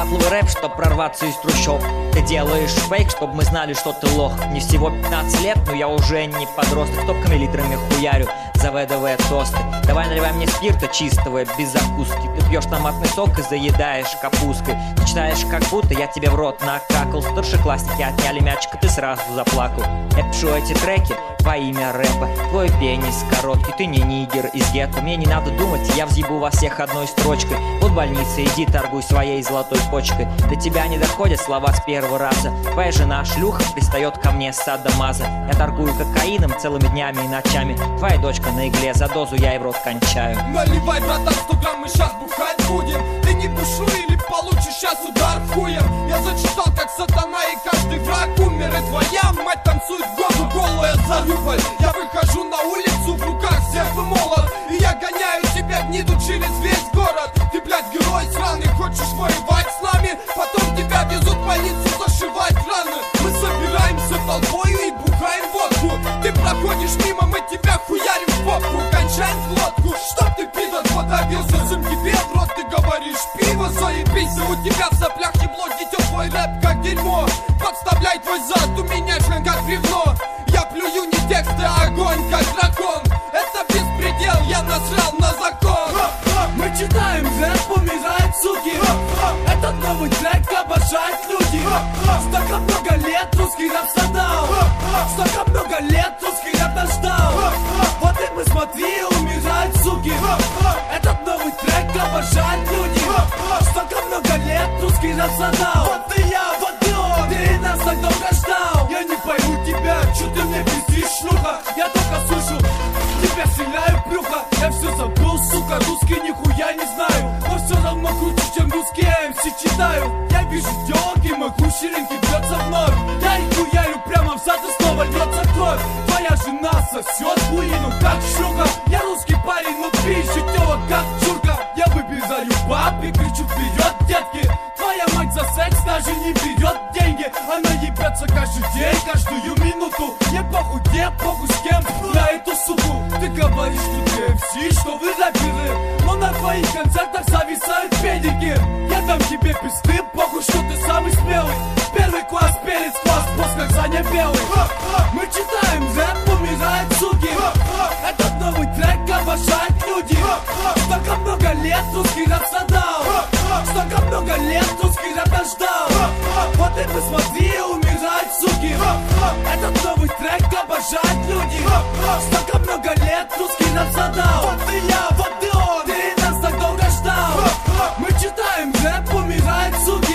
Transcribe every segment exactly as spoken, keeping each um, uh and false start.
Рафловый рэп, чтоб прорваться из трущоб. Ты делаешь фейк, чтоб мы знали, что ты лох. Мне всего пятнадцать лет, но я уже не подросток. Топками литрами хуярю за ВДВ тосты. Давай наливай мне спирта чистого, без закуски. Ты пьешь томатный сок и заедаешь капусткой. Ты читаешь, как будто я тебе в рот накакал. Старшеклассники отняли мячик, и ты сразу заплакал. Я пишу эти треки во имя рэпа. Твой пенис короткий, ты не нигер из гетто. Мне не надо думать, я взъебу вас всех одной строчкой. Вот больница, иди торгуй своей золотой почкой. До тебя не доходят слова с первого раза. Твоя жена шлюха пристает ко мне с садомаза. Я торгую кокаином целыми днями и ночами. Твоя дочка на игле, за дозу я и в рот кончаю. Наливай, братан, сто грамм, мы щас бухать будем. Ты не бушуй или получишь щас удар хуем. Я зачитал, как сатана, и каждый враг умер. И твоя мать танцует году голая за рубль. Я выхожу на улицу, в руках серп и молот. И я гоняю тебя гниду через весь город. Ты, блядь, герой сраный, хочешь воевать с нами? Потом тебя везут в больницу зашивать раны. Мы собираемся толпою и бухаем водку. Ты проходишь мимо, мы тебя хуярим в попку. Кончаем в глотку, чтоб ты, пидор, подавился. Сым тебе в рот, ты говоришь пиво, заебись. У тебя в соплях ебло, дитё, твой рэп как дерьмо. Подставляй твой зад, у меня член как бревно. Я плюю не тексты, а огонь как дракон. Это беспредел, я насрал на закон. Мы читаем рэп, умирают суки. Этот новый трек обожают люди. Столько много лет русский рэп страдал. Столько много лет русский рэп нас ждал. Вот и мы, смотри, умирают суки. Этот новый трек обожают люди. Столько много лет русский рэп страдал. Вот и я, вот и он, ты нас так долго ждал. Я не пойму тебя, чё ты мне пиздишь, шлюха. Я только слышу, тебя стреляю в брюхо. Я все забыл, сука, русский нихуя не знаю. Но все равно круче, чем русский эм си читаю. Я вижу телки, могу ширинки бьется вновь. Я их хуярю прямо в зад и снова льется кровь. Твоя жена сосет хуину, как щука. Я русский парень, но пищу телок, как чурка. Я выбираю баб и кричу вперед, детки. Твоя мать за секс даже не берет деньги. Она ебется каждый день, каждую минуту. Не похуй где, похуй с кем, на эту суку. Ты говоришь, что ты эм си, что вы рэперы. Но на твоих концертах зависают педики. Я дам тебе пизды, похуй, что ты самый смелый. Первый класс, перец класс, босс как Саня Белый. Мы читаем рэп, умирают суки. Этот новый трек обожают люди. Столько много лет русский рэп страдал. Столько много лет русский рэп нас ждал. Вот и мы, смотри, умирают суки. Этот новый трек обожают люди. Столько много лет русский рэп страдал. Вот и я, вот и он, ты нас так долго ждал. Мы читаем рэп, умирают суки.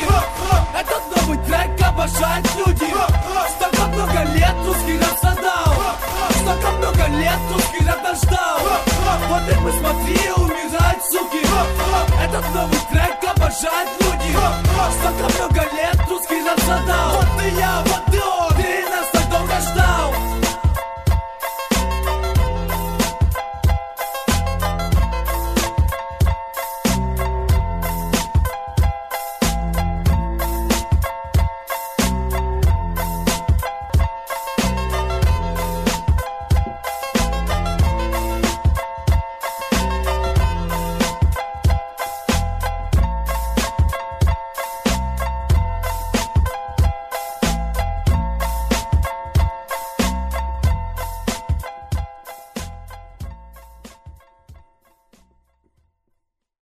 Этот новый трек обожают люди. Столько много лет русский рэп страдал. Столько много лет русский рэп нас ждал. Вот и мы, смотри, умирают суки. Этот новый трек обожают люди. Столько много лет русский рэп страдал. Вот и я, вот